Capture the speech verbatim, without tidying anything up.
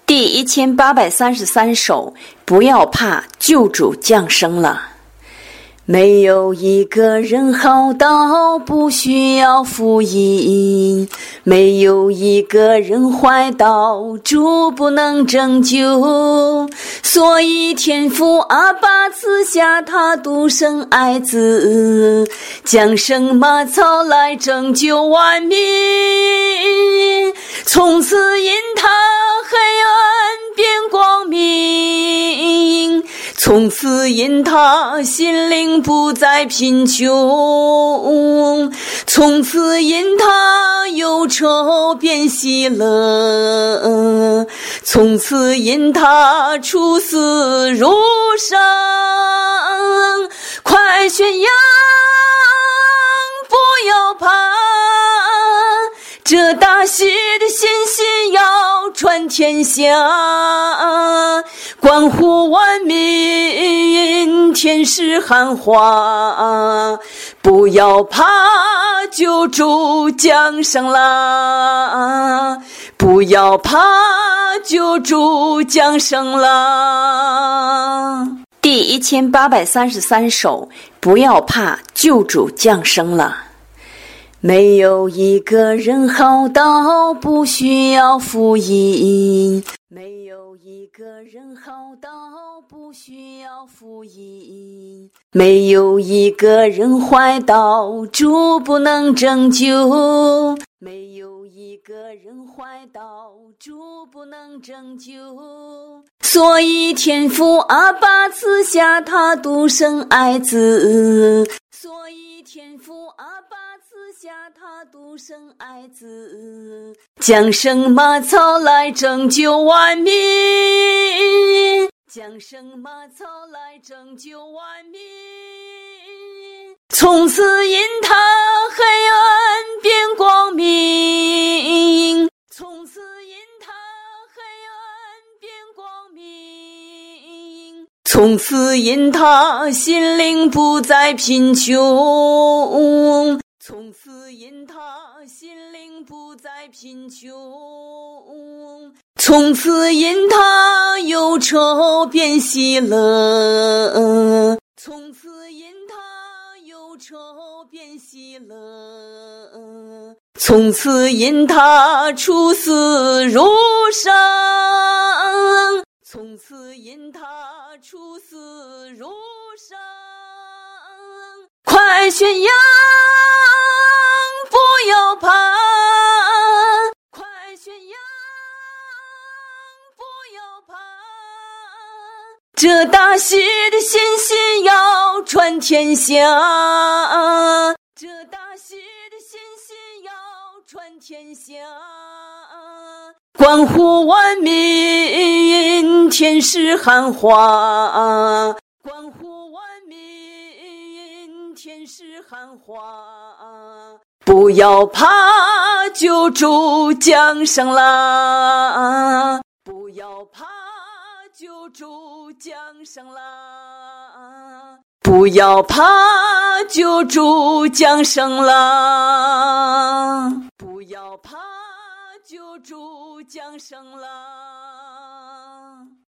第一千八百三十三首，不要怕，救主降生了。没有一个人好到不需要福音，没有一个人坏到主不能拯救，所以天父阿爸赐下他独生爱子，降生马槽来拯救万民，从此因他黑暗变光明，从此因他心灵不再贫穷，从此因他忧愁变喜乐，从此因他出死入生，快宣扬，不要怕，这大喜的信息要传天下，关乎万民，天使喊话，不要怕，救主降生啦，不要怕，救主降生啦。第一千八百三十三首，不要怕，救主降生了。没有一个人好到不需要福音，没有一个人好到不需要福音，没有一个人坏到主不能拯救，没有一个人坏到主不能拯救，所以天父阿爸赐下他独生爱子，所以天父阿爸赐下他独生爱子，降生马槽来拯救万民，降生马槽来拯救万民，从此因他黑暗变光明，从此因他黑暗变光明，从此因他心灵不再贫穷，从此因他心灵不再贫穷，从此因他忧愁变喜乐，从此因他忧愁变喜乐，从此因他出死入生，从此因他出死入生，快宣扬，不要怕，快宣扬，不要怕，这大喜的信息要传天下，这大喜的信息要传天下，关乎万民，天使喊话，关乎万民，天使喊话，不要怕，救主降生啦，不要怕，救主降生啦，不要怕，救主降生啦，不要怕，救主降生啦。